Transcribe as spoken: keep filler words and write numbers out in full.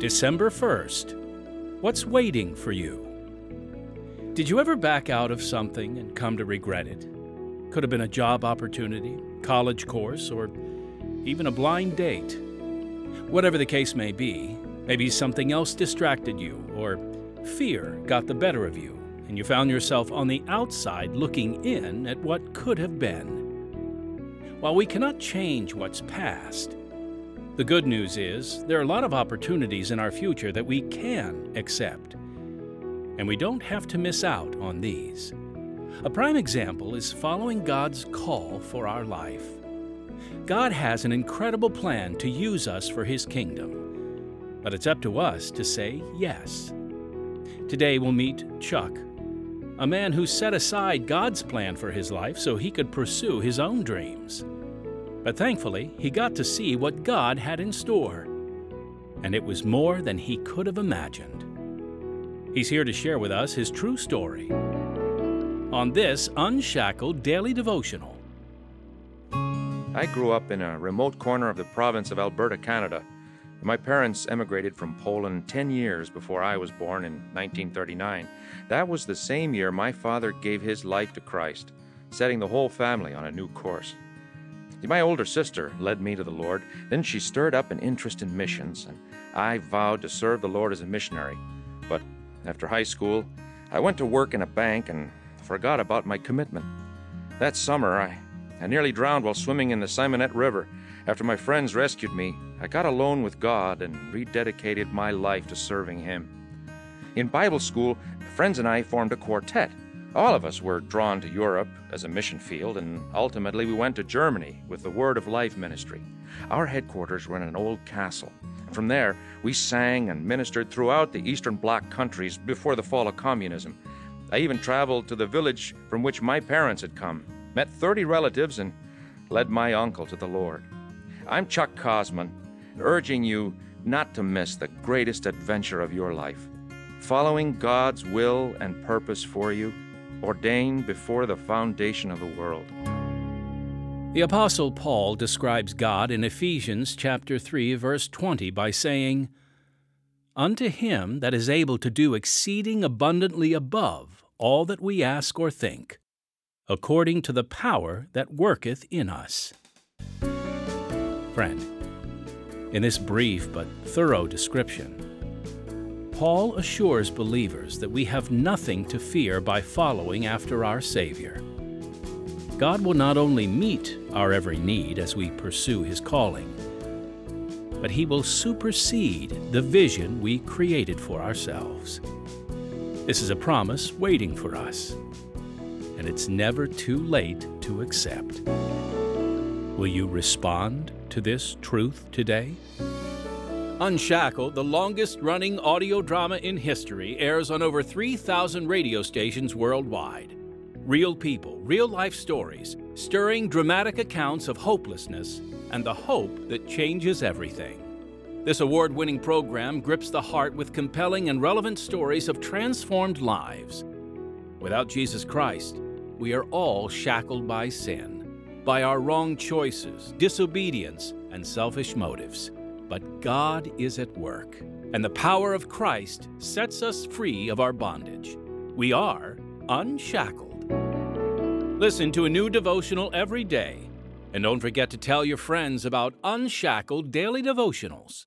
December first. What's waiting for you? Did you ever back out of something and come to regret it? Could have been a job opportunity, college course, or even a blind date. Whatever the case may be, maybe something else distracted you, or fear got the better of you, and you found yourself on the outside looking in at what could have been. While we cannot change what's past, the good news is there are a lot of opportunities in our future that we can accept, and we don't have to miss out on these. A prime example is following God's call for our life. God has an incredible plan to use us for His kingdom, but it's up to us to say yes. Today we'll meet Chuck, a man who set aside God's plan for his life so he could pursue his own dreams. But thankfully, he got to see what God had in store, and it was more than he could have imagined. He's here to share with us his true story on this Unshackled Daily Devotional. I grew up in a remote corner of the province of Alberta, Canada. My parents emigrated from Poland ten years before I was born in nineteen thirty-nine. That was the same year my father gave his life to Christ, setting the whole family on a new course. My older sister led me to the Lord. Then she stirred up an interest in missions, and I vowed to serve the Lord as a missionary. But after high school, I went to work in a bank and forgot about my commitment. That summer, I, I nearly drowned while swimming in the Simonette River. After my friends rescued me, I got alone with God and rededicated my life to serving Him. In Bible school, friends and I formed a quartet. All of us were drawn to Europe as a mission field, and ultimately we went to Germany with the Word of Life ministry. Our headquarters were in an old castle. From there, we sang and ministered throughout the Eastern Bloc countries before the fall of communism. I even traveled to the village from which my parents had come, met thirty relatives, and led my uncle to the Lord. I'm Chuck Cosman, urging you not to miss the greatest adventure of your life, following God's will and purpose for you, ordained before the foundation of the world. The Apostle Paul describes God in Ephesians chapter three, verse twenty by saying, "Unto Him that is able to do exceeding abundantly above all that we ask or think, according to the power that worketh in us." Friend, in this brief but thorough description, Paul assures believers that we have nothing to fear by following after our Savior. God will not only meet our every need as we pursue His calling, but He will supersede the vision we created for ourselves. This is a promise waiting for us, and it's never too late to accept. Will you respond to this truth today? Unshackled, the longest-running audio drama in history, airs on over three thousand radio stations worldwide. Real people, real-life stories, stirring dramatic accounts of hopelessness and the hope that changes everything. This award-winning program grips the heart with compelling and relevant stories of transformed lives. Without Jesus Christ, we are all shackled by sin, by our wrong choices, disobedience, and selfish motives. But God is at work, and the power of Christ sets us free of our bondage. We are unshackled. Listen to a new devotional every day, and don't forget to tell your friends about Unshackled Daily Devotionals.